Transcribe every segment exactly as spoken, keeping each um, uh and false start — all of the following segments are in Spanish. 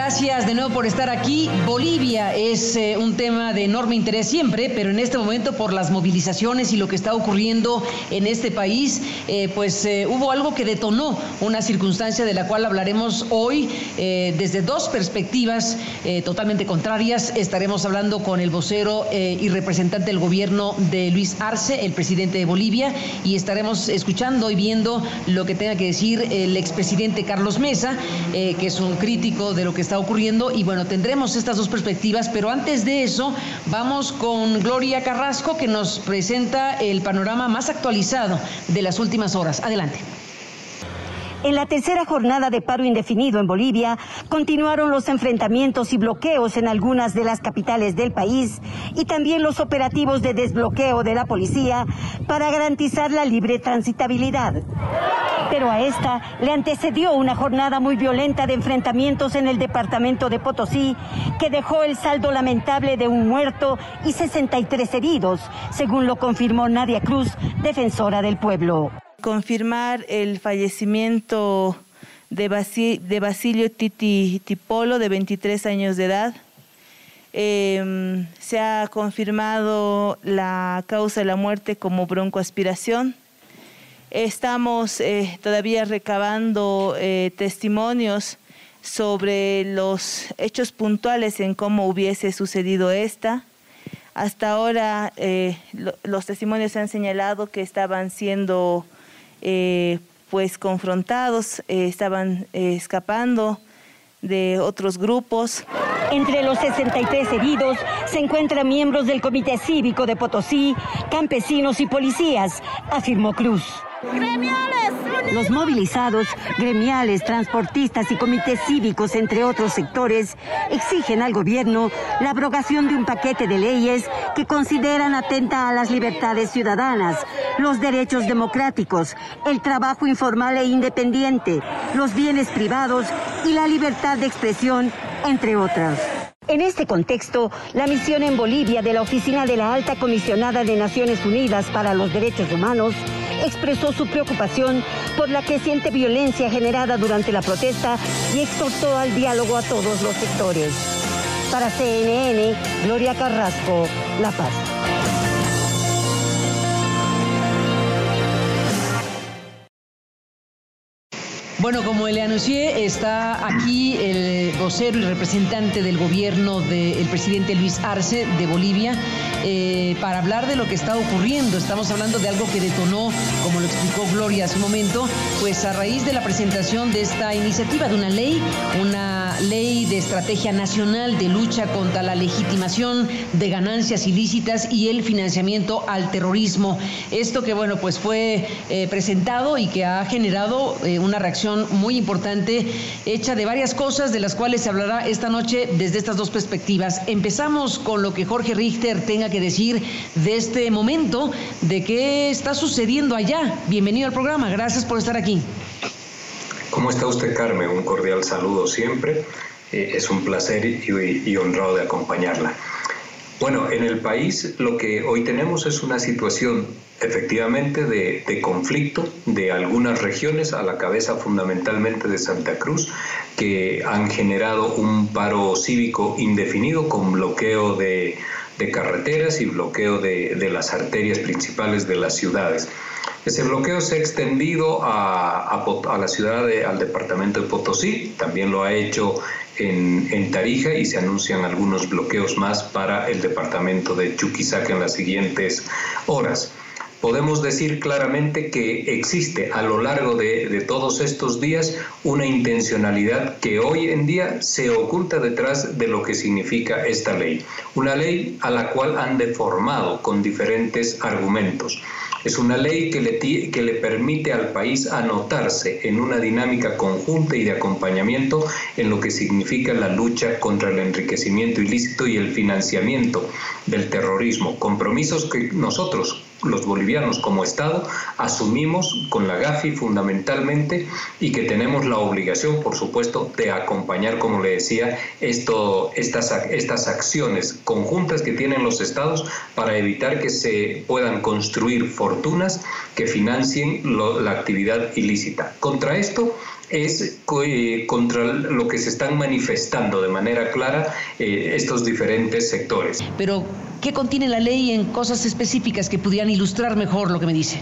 Gracias de nuevo por estar aquí. Bolivia es eh, un tema de enorme interés siempre, pero en este momento por las movilizaciones y lo que está ocurriendo en este país, eh, pues eh, hubo algo que detonó una circunstancia de la cual hablaremos hoy eh, desde dos perspectivas eh, totalmente contrarias. Estaremos hablando con el vocero eh, y representante del gobierno de Luis Arce, el presidente de Bolivia, y estaremos escuchando y viendo lo que tenga que decir el expresidente Carlos Mesa, eh, que es un crítico de lo que está ocurriendo, y bueno, tendremos estas dos perspectivas, pero antes de eso vamos con Gloria Carrasco, que nos presenta el panorama más actualizado de las últimas horas. Adelante. En la tercera jornada de paro indefinido en Bolivia, continuaron los enfrentamientos y bloqueos en algunas de las capitales del país y también los operativos de desbloqueo de la policía para garantizar la libre transitabilidad. Pero a esta le antecedió una jornada muy violenta de enfrentamientos en el departamento de Potosí, que dejó el saldo lamentable de un muerto y sesenta y tres heridos, según lo confirmó Nadia Cruz, defensora del pueblo. Confirmar el fallecimiento de, Basi, de Basilio Titi Tipolo, de veintitrés años de edad. Eh, se ha confirmado la causa de la muerte como broncoaspiración. Estamos eh, todavía recabando eh, testimonios sobre los hechos puntuales en cómo hubiese sucedido esta. Hasta ahora eh, lo, los testimonios han señalado que estaban siendo Eh, pues confrontados, eh, estaban eh, escapando de otros grupos. Entre los sesenta y tres heridos se encuentran miembros del Comité Cívico de Potosí, campesinos y policías, afirmó Cruz. ¡Gremiales! Los movilizados, gremiales, transportistas y comités cívicos, entre otros sectores, exigen al gobierno la abrogación de un paquete de leyes que consideran atenta a las libertades ciudadanas, los derechos democráticos, el trabajo informal e independiente, los bienes privados y la libertad de expresión, entre otras. En este contexto, la misión en Bolivia de la Oficina de la Alta Comisionada de Naciones Unidas para los Derechos Humanos expresó su preocupación por la creciente violencia generada durante la protesta y exhortó al diálogo a todos los sectores. Para C N N, Gloria Carrasco, La Paz. Bueno, como le anuncié, está aquí el vocero y representante del gobierno del presidente Luis Arce de Bolivia eh, para hablar de lo que está ocurriendo. Estamos hablando de algo que detonó, como lo explicó Gloria hace un momento, pues a raíz de la presentación de esta iniciativa de una ley, una ley de estrategia nacional de lucha contra la legitimación de ganancias ilícitas y el financiamiento al terrorismo. Esto que, bueno, pues fue eh, presentado y que ha generado eh, una reacción muy importante, hecha de varias cosas de las cuales se hablará esta noche desde estas dos perspectivas. Empezamos con lo que Jorge Richter tenga que decir de este momento, de qué está sucediendo allá. Bienvenido al programa, gracias por estar aquí. ¿Cómo está usted, Carmen? Un cordial saludo siempre. Eh, es un placer y, y honrado de acompañarla. Bueno, en el país lo que hoy tenemos es una situación efectivamente de, de conflicto de algunas regiones, a la cabeza fundamentalmente de Santa Cruz, que han generado un paro cívico indefinido con bloqueo de, de carreteras y bloqueo de, de las arterias principales de las ciudades. Ese bloqueo se ha extendido a, a, a la ciudad, de, al departamento de Potosí, también lo ha hecho en, en Tarija, y se anuncian algunos bloqueos más para el departamento de Chuquisaca en las siguientes horas. Podemos decir claramente que existe a lo largo de, de todos estos días una intencionalidad que hoy en día se oculta detrás de lo que significa esta ley. Una ley a la cual han deformado con diferentes argumentos. Es una ley que le, que le permite al país anotarse en una dinámica conjunta y de acompañamiento en lo que significa la lucha contra el enriquecimiento ilícito y el financiamiento del terrorismo. Compromisos que nosotros, los bolivianos como Estado, asumimos con la GAFI fundamentalmente, y que tenemos la obligación, por supuesto, de acompañar, como le decía, esto, estas, estas acciones conjuntas que tienen los Estados para evitar que se puedan construir fortunas que financien lo, la actividad ilícita. Contra esto es eh, contra lo que se están manifestando de manera clara eh, estos diferentes sectores. Pero, ¿qué contiene la ley en cosas específicas que pudieran ilustrar mejor lo que me dice?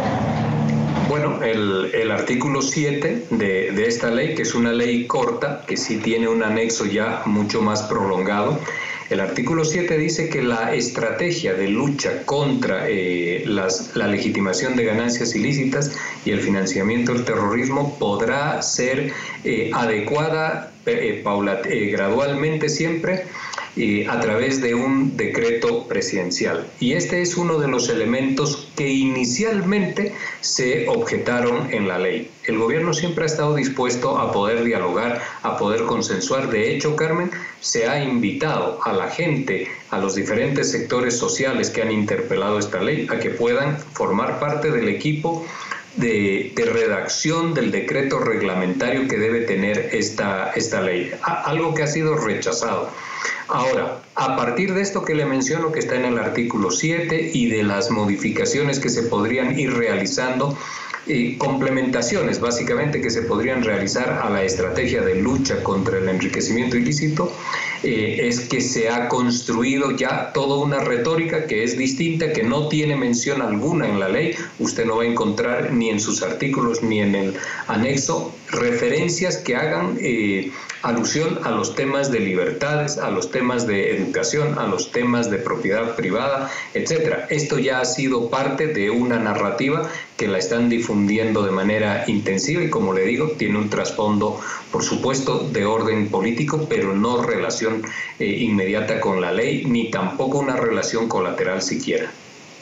Bueno, el, el artículo siete de, de esta ley, que es una ley corta, que sí tiene un anexo ya mucho más prolongado. El artículo siete dice que la estrategia de lucha contra eh, las, la legitimación de ganancias ilícitas y el financiamiento del terrorismo podrá ser eh, adecuada eh, paulat, eh, gradualmente siempre eh, a través de un decreto presidencial. Y este es uno de los elementos que inicialmente se objetaron en la ley. El gobierno siempre ha estado dispuesto a poder dialogar, a poder consensuar. De hecho, Carmen, se ha invitado a la gente, a los diferentes sectores sociales que han interpelado esta ley, a que puedan formar parte del equipo de, de redacción del decreto reglamentario que debe tener esta, esta ley. Algo que ha sido rechazado. Ahora, a partir de esto que le menciono, que está en el artículo siete, y de las modificaciones que se podrían ir realizando, eh, complementaciones básicamente que se podrían realizar a la estrategia de lucha contra el enriquecimiento ilícito, eh, es que se ha construido ya toda una retórica que es distinta, que no tiene mención alguna en la ley. Usted no va a encontrar ni en sus artículos ni en el anexo referencias que hagan eh, alusión a los temas de libertades, a los temas de educación, a los temas de propiedad privada, etcétera. Esto ya ha sido parte de una narrativa que la están difundiendo de manera intensiva y, como le digo, tiene un trasfondo, por supuesto, de orden político, pero no relación eh, inmediata con la ley, ni tampoco una relación colateral siquiera.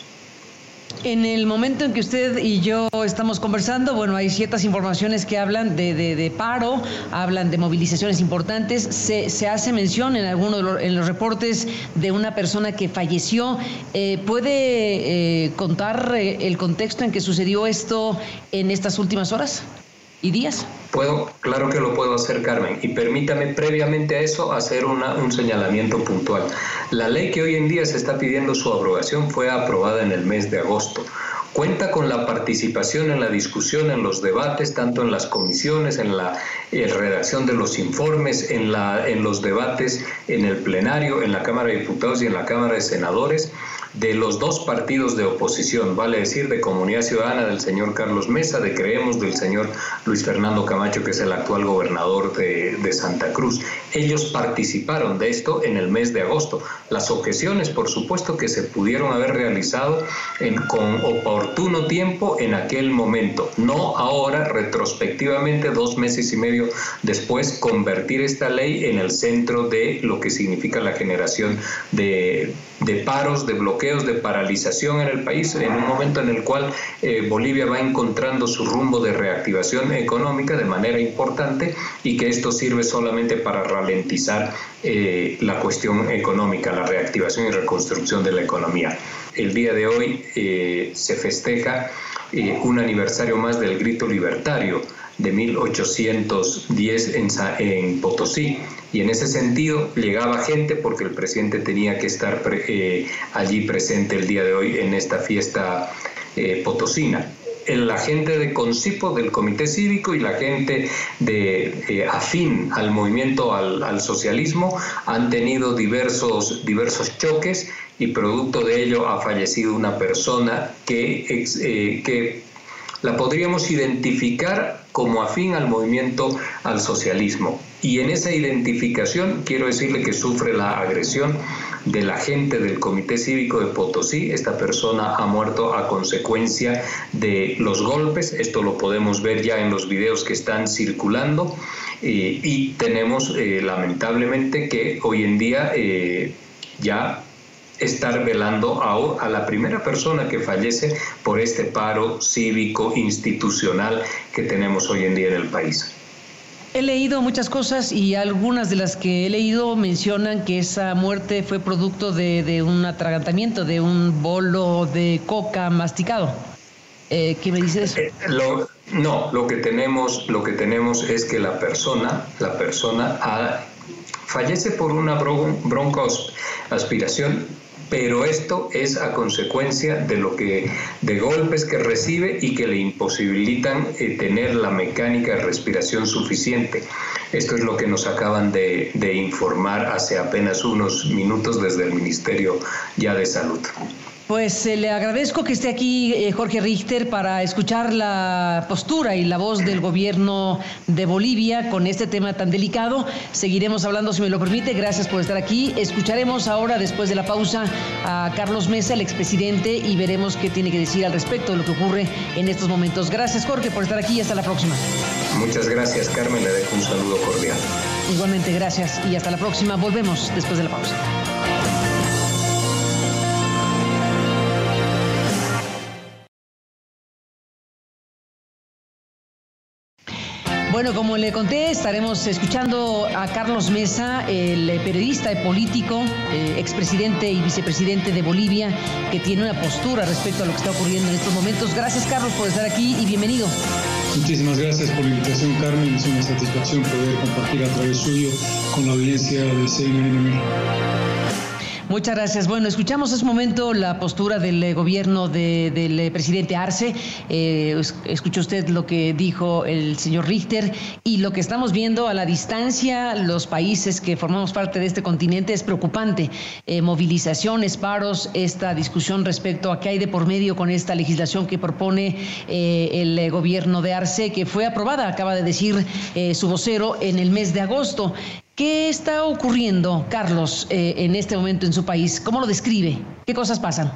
En el momento en que usted y yo estamos conversando, bueno, hay ciertas informaciones que hablan de, de, de paro, hablan de movilizaciones importantes, se, se hace mención en algunos de los, en los reportes de una persona que falleció. Eh, ¿Puede eh, contar eh, el contexto en que sucedió esto en estas últimas horas y días? Puedo, claro que lo puedo hacer, Carmen, y permítame previamente a eso hacer una, un señalamiento puntual. La ley que hoy en día se está pidiendo su abrogación fue aprobada en el mes de agosto. Cuenta con la participación en la discusión, en los debates, tanto en las comisiones, en la eh, redacción de los informes, en, la, en los debates en el plenario, en la Cámara de Diputados y en la Cámara de Senadores, de los dos partidos de oposición, vale decir, de Comunidad Ciudadana del señor Carlos Mesa, de Creemos del señor Luis Fernando Camacho, que es el actual gobernador de, de Santa Cruz. Ellos participaron de esto en el mes de agosto. Las objeciones, por supuesto, que se pudieron haber realizado en, con oportuno tiempo en aquel momento, no ahora, retrospectivamente, dos meses y medio después, convertir esta ley en el centro de lo que significa la generación de, de paros, de bloqueos, de paralización en el país, en un momento en el cual eh, Bolivia va encontrando su rumbo de reactivación económica de manera importante, y que esto sirve solamente para ralentizar eh, la cuestión económica, la reactivación y reconstrucción de la economía. El día de hoy eh, se festeja eh, un aniversario más del grito libertario de mil ochocientos diez en, en Potosí, y en ese sentido llegaba gente porque el presidente tenía que estar pre, eh, allí presente el día de hoy en esta fiesta eh, potosina. La gente de Concipo, del Comité Cívico, y la gente de eh, afín al movimiento al, al socialismo han tenido diversos, diversos choques, y producto de ello ha fallecido una persona que, eh, que la podríamos identificar como afín al movimiento al socialismo. Y en esa identificación quiero decirle que sufre la agresión de la gente del Comité Cívico de Potosí. Esta persona ha muerto a consecuencia de los golpes. Esto lo podemos ver ya en los videos que están circulando. Eh, y tenemos eh, lamentablemente que hoy en día eh, ya estar velando a, a la primera persona que fallece por este paro cívico institucional que tenemos hoy en día en el país. He leído muchas cosas, y algunas de las que he leído mencionan que esa muerte fue producto de, de un atragantamiento, de un bolo de coca masticado. Eh, ¿Qué me dice eso? Eh, lo, no, lo que tenemos, lo que tenemos es que la persona, la persona ha, fallece por una bron, broncoaspiración pero esto es a consecuencia de lo que de golpes que recibe y que le imposibilitan eh, tener la mecánica de respiración suficiente. Esto es lo que nos acaban de, de informar hace apenas unos minutos desde el Ministerio ya de Salud. Pues eh, le agradezco que esté aquí eh, Jorge Richter para escuchar la postura y la voz del gobierno de Bolivia con este tema tan delicado. Seguiremos hablando, si me lo permite. Gracias por estar aquí. Escucharemos ahora, después de la pausa, a Carlos Mesa, el expresidente, y veremos qué tiene que decir al respecto de lo que ocurre en estos momentos. Gracias, Jorge, por estar aquí y hasta la próxima. Muchas gracias, Carmen. Le dejo un saludo cordial. Igualmente, gracias y hasta la próxima. Volvemos después de la pausa. Bueno, como le conté, estaremos escuchando a Carlos Mesa, el periodista y político, eh, expresidente y vicepresidente de Bolivia, que tiene una postura respecto a lo que está ocurriendo en estos momentos. Gracias, Carlos, por estar aquí y bienvenido. Muchísimas gracias por la invitación, Carmen. Es una satisfacción poder compartir a través suyo con la audiencia de C N N México. Muchas gracias. Bueno, escuchamos hace un momento la postura del eh, gobierno de, del eh, presidente Arce. Eh, escuchó usted lo que dijo el señor Richter y lo que estamos viendo a la distancia, los países que formamos parte de este continente, es preocupante. Eh, movilizaciones, paros, esta discusión respecto a qué hay de por medio con esta legislación que propone eh, el eh, gobierno de Arce, que fue aprobada, acaba de decir eh, su vocero, en el mes de agosto. ¿Qué está ocurriendo, Carlos, eh, en este momento en su país? ¿Cómo lo describe? ¿Qué cosas pasan?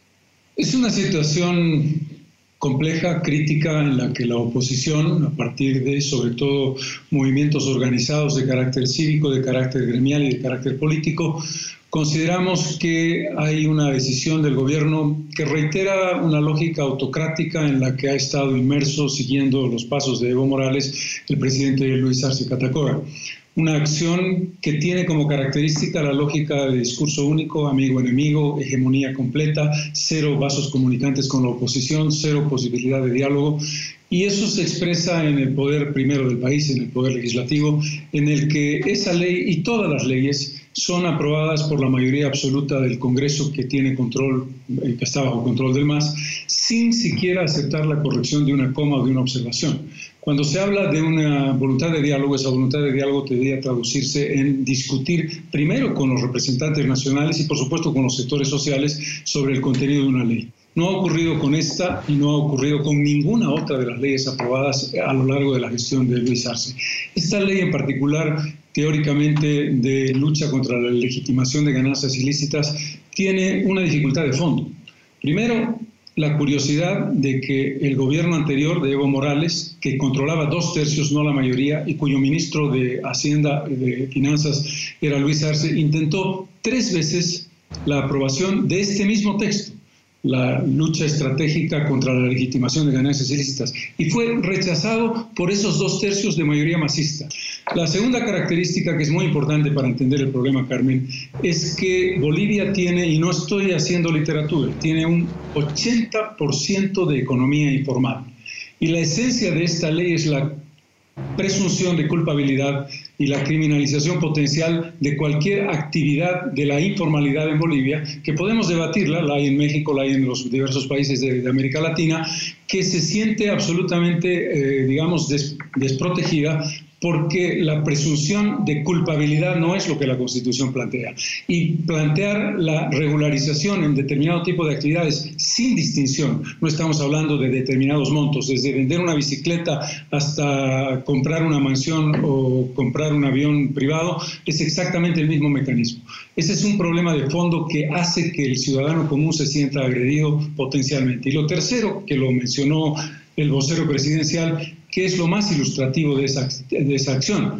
Es una situación compleja, crítica, en la que la oposición, a partir de, sobre todo, movimientos organizados de carácter cívico, de carácter gremial y de carácter político, consideramos que hay una decisión del gobierno que reitera una lógica autocrática en la que ha estado inmerso, siguiendo los pasos de Evo Morales, el presidente Luis Arce Catacora. Una acción que tiene como característica la lógica de discurso único, amigo-enemigo, hegemonía completa, cero vasos comunicantes con la oposición, cero posibilidad de diálogo. Y eso se expresa en el poder primero del país, en el poder legislativo, en el que esa ley y todas las leyes son aprobadas por la mayoría absoluta del Congreso, que tiene control, que está bajo control del M A S, sin siquiera aceptar la corrección de una coma o de una observación. Cuando se habla de una voluntad de diálogo, esa voluntad de diálogo debería traducirse en discutir primero con los representantes nacionales y, por supuesto, con los sectores sociales sobre el contenido de una ley. No ha ocurrido con esta y no ha ocurrido con ninguna otra de las leyes aprobadas a lo largo de la gestión de Luis Arce. Esta ley en particular, teóricamente de lucha contra la legitimación de ganancias ilícitas, tiene una dificultad de fondo. Primero, la curiosidad de que el gobierno anterior de Evo Morales, que controlaba dos tercios, no la mayoría, y cuyo ministro de Hacienda, de Finanzas, era Luis Arce, intentó tres veces la aprobación de este mismo texto, la lucha estratégica contra la legitimación de ganancias ilícitas, y fue rechazado por esos dos tercios de mayoría masista. La segunda característica, que es muy importante para entender el problema, Carmen, es que Bolivia tiene, y no estoy haciendo literatura, tiene un ochenta por ciento de economía informal. Y la esencia de esta ley es la presunción de culpabilidad y la criminalización potencial de cualquier actividad de la informalidad en Bolivia, que podemos debatirla, la hay en México, la hay en los diversos países de, de América Latina, que se siente absolutamente, eh, digamos, des, desprotegida, porque la presunción de culpabilidad no es lo que la Constitución plantea. Y plantear la regularización en determinado tipo de actividades sin distinción, no estamos hablando de determinados montos, desde vender una bicicleta hasta comprar una mansión o comprar un avión privado, es exactamente el mismo mecanismo. Ese es un problema de fondo que hace que el ciudadano común se sienta agredido potencialmente. Y lo tercero, que lo mencionó el vocero presidencial, que es lo más ilustrativo de esa, de esa acción,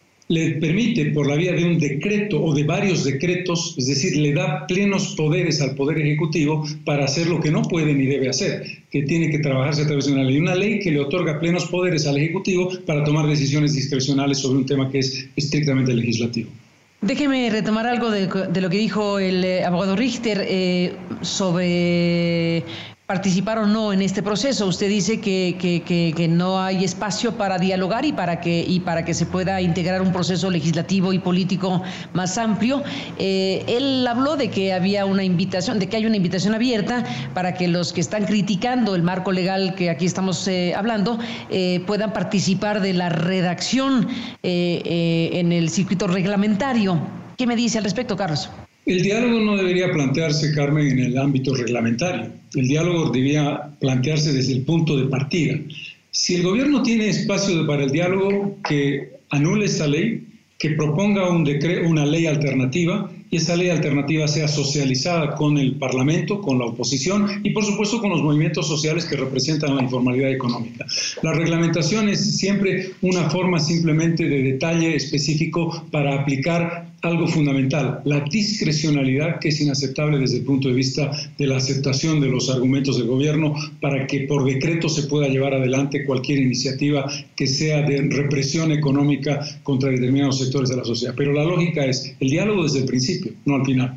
le permite, por la vía de un decreto o de varios decretos, es decir, le da plenos poderes al Poder Ejecutivo para hacer lo que no puede ni debe hacer, que tiene que trabajarse a través de una ley. Una ley que le otorga plenos poderes al Ejecutivo para tomar decisiones discrecionales sobre un tema que es estrictamente legislativo. Déjeme retomar algo de, de lo que dijo el eh, abogado Richter eh, sobre participar o no en este proceso. Usted dice que, que, que, que no hay espacio para dialogar y para que y para que se pueda integrar un proceso legislativo y político más amplio. Eh, él habló de que había una invitación, de que hay una invitación abierta para que los que están criticando el marco legal que aquí estamos eh, hablando eh, puedan participar de la redacción eh, eh, en el circuito reglamentario. ¿Qué me dice al respecto, Carlos? El diálogo no debería plantearse, Carmen, en el ámbito reglamentario. El diálogo debería plantearse desde el punto de partida. Si el gobierno tiene espacio para el diálogo, que anule esta ley, que proponga un decreto, una ley alternativa, y esa ley alternativa sea socializada con el Parlamento, con la oposición y, por supuesto, con los movimientos sociales que representan la informalidad económica. La reglamentación es siempre una forma simplemente de detalle específico para aplicar algo fundamental, la discrecionalidad, que es inaceptable desde el punto de vista de la aceptación de los argumentos del gobierno para que por decreto se pueda llevar adelante cualquier iniciativa que sea de represión económica contra determinados sectores de la sociedad. Pero la lógica es el diálogo desde el principio, no al final.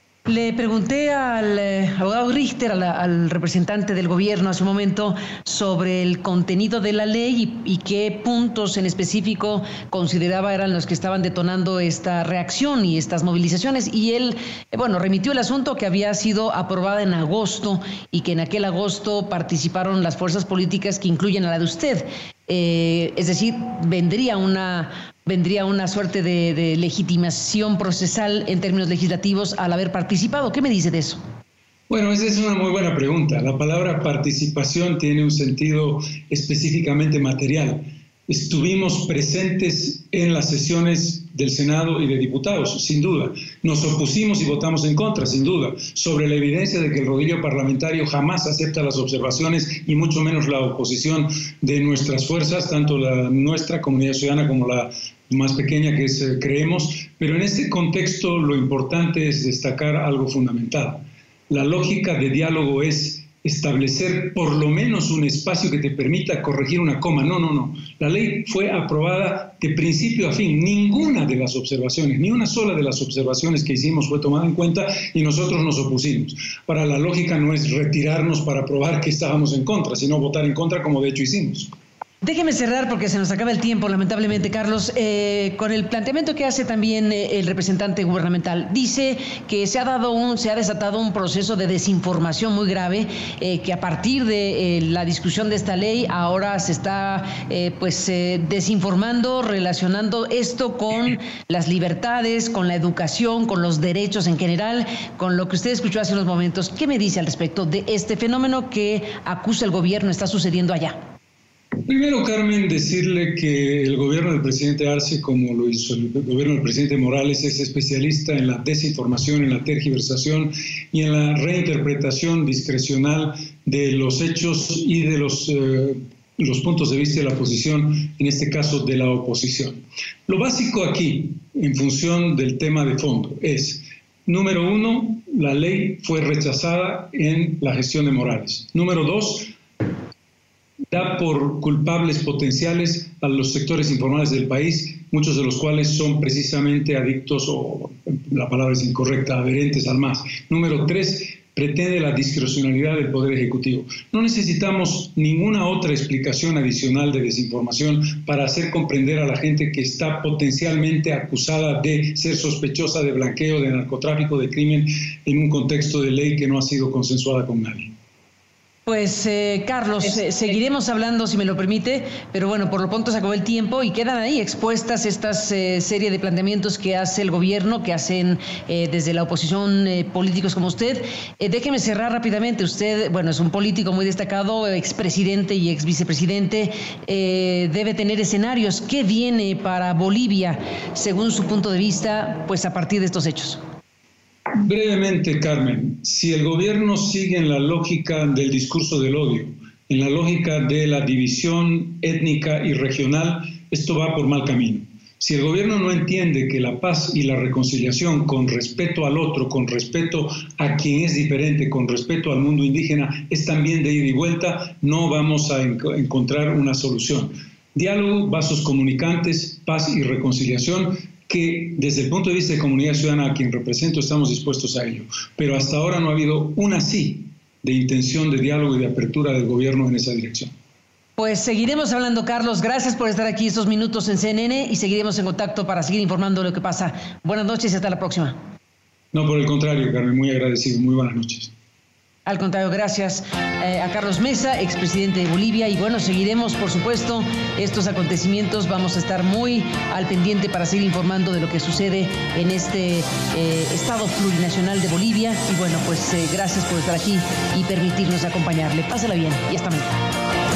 Le pregunté al eh, abogado Richter, al, al representante del gobierno hace un momento, sobre el contenido de la ley y, y qué puntos en específico consideraba eran los que estaban detonando esta reacción y estas movilizaciones. Y él, eh, bueno, remitió el asunto que había sido aprobada en agosto y que en aquel agosto participaron las fuerzas políticas que incluyen a la de usted. Eh, es decir, vendría una... vendría una suerte de, de legitimación procesal en términos legislativos al haber participado. ¿Qué me dice de eso? Bueno, esa es una muy buena pregunta. La palabra participación tiene un sentido específicamente material. Estuvimos presentes en las sesiones del Senado y de diputados, sin duda. Nos opusimos y votamos en contra, sin duda, sobre la evidencia de que el rodillo parlamentario jamás acepta las observaciones y mucho menos la oposición de nuestras fuerzas, tanto la nuestra comunidad ciudadana como la más pequeña que es eh, Creemos. Pero en este contexto lo importante es destacar algo fundamental. La lógica de diálogo es establecer por lo menos un espacio que te permita corregir una coma. No, no, no. La ley fue aprobada de principio a fin. Ninguna de las observaciones, ni una sola de las observaciones que hicimos fue tomada en cuenta y nosotros nos opusimos. Para la lógica no es retirarnos para probar que estábamos en contra, sino votar en contra como de hecho hicimos. Déjeme cerrar porque se nos acaba el tiempo, lamentablemente, Carlos, eh, con el planteamiento que hace también eh, el representante gubernamental. Dice que se ha dado un, se ha desatado un proceso de desinformación muy grave, eh, que a partir de eh, la discusión de esta ley ahora se está eh, pues eh, desinformando, relacionando esto con las libertades, con la educación, con los derechos en general, con lo que usted escuchó hace unos momentos. ¿Qué me dice al respecto de este fenómeno que acusa el gobierno está sucediendo allá? Primero, Carmen, decirle que el gobierno del presidente Arce, como lo hizo el gobierno del presidente Morales, es especialista en la desinformación, en la tergiversación y en la reinterpretación discrecional de los hechos y de los, eh, los puntos de vista de la posición, en este caso de la oposición. Lo básico aquí, en función del tema de fondo, es, número uno, la ley fue rechazada en la gestión de Morales. Número dos, da por culpables potenciales a los sectores informales del país, muchos de los cuales son precisamente adictos, o la palabra es incorrecta, adherentes al M A S. Número tres, pretende la discrecionalidad del Poder Ejecutivo. No necesitamos ninguna otra explicación adicional de desinformación para hacer comprender a la gente que está potencialmente acusada de ser sospechosa de blanqueo, de narcotráfico, de crimen, en un contexto de ley que no ha sido consensuada con nadie. Pues eh, Carlos, eh, seguiremos hablando si me lo permite, pero bueno, por lo pronto se acabó el tiempo y quedan ahí expuestas estas eh, serie de planteamientos que hace el gobierno, que hacen eh, desde la oposición eh, políticos como usted. Eh, déjeme cerrar rápidamente. Usted, bueno, es un político muy destacado, expresidente y ex vicepresidente, eh, debe tener escenarios. ¿Qué viene para Bolivia, según su punto de vista, pues a partir de estos hechos? Brevemente, Carmen, si el gobierno sigue en la lógica del discurso del odio, en la lógica de la división étnica y regional, esto va por mal camino. Si el gobierno no entiende que la paz y la reconciliación con respeto al otro, con respeto a quien es diferente, con respeto al mundo indígena, es también de ida y vuelta, no vamos a en- encontrar una solución. Diálogo, vasos comunicantes, paz y reconciliación, que desde el punto de vista de comunidad ciudadana a quien represento estamos dispuestos a ello. Pero hasta ahora no ha habido una sí de intención de diálogo y de apertura del gobierno en esa dirección. Pues seguiremos hablando, Carlos. Gracias por estar aquí estos minutos en C N N y seguiremos en contacto para seguir informando de lo que pasa. Buenas noches y hasta la próxima. No, por el contrario, Carmen, muy agradecido. Muy buenas noches. Al contrario, gracias eh, a Carlos Mesa, expresidente de Bolivia. Y bueno, seguiremos, por supuesto, estos acontecimientos. Vamos a estar muy al pendiente para seguir informando de lo que sucede en este eh, Estado plurinacional de Bolivia. Y bueno, pues eh, gracias por estar aquí y permitirnos acompañarle. Pásala bien y hasta mañana.